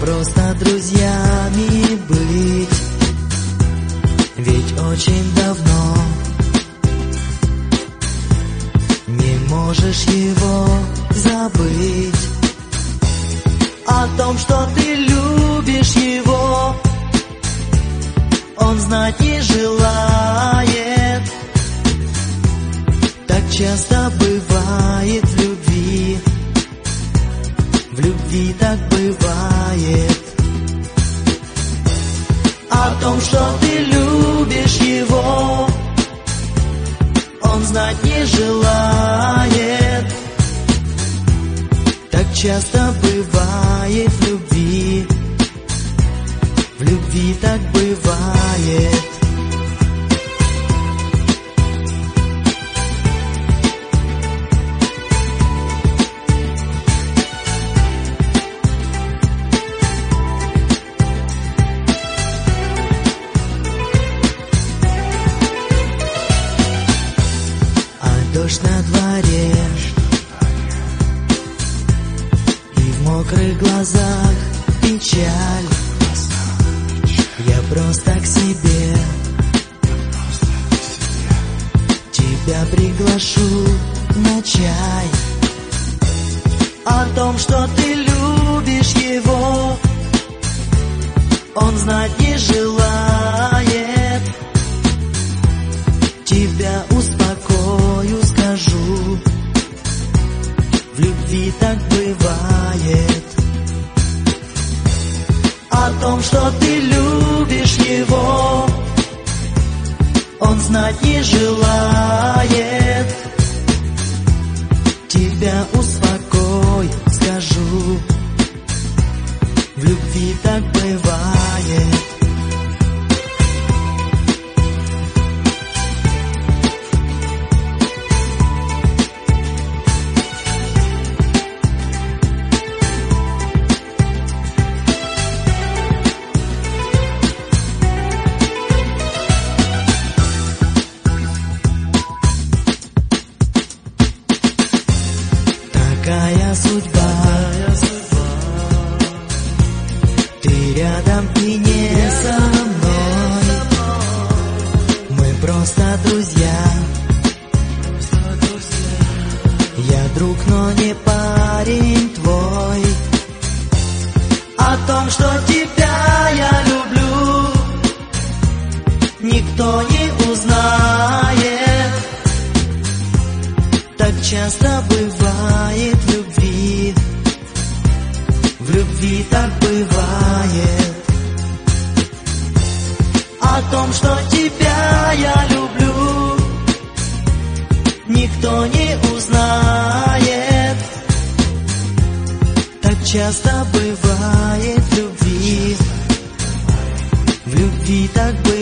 просто друзьями быть, ведь очень давно не можешь его забыть. О том, что ты любишь его, он знать не желает. Так часто бывает в любви, в любви так бывает. О том, что ты любишь его, он знать не желает. Так часто бывает в любви так бывает. Дождь на дворе, и в мокрых глазах печаль. Я просто к себе тебя приглашу на чай. О том, что ты любишь его, он знать не желает. Тебя успокою, скажу, в любви так бывает. О том, что ты любишь его, он знать не желает. Тебя успокою, скажу, в любви так бывает. Такая судьба, ты рядом и не со мной. Мы просто друзья. Я друг, но не парень твой. О том, что тебя я люблю, никто не узнает. Так часто бывает в любви так бывает. О том, что тебя я люблю, никто не узнает. Так часто бывает в любви так бывает.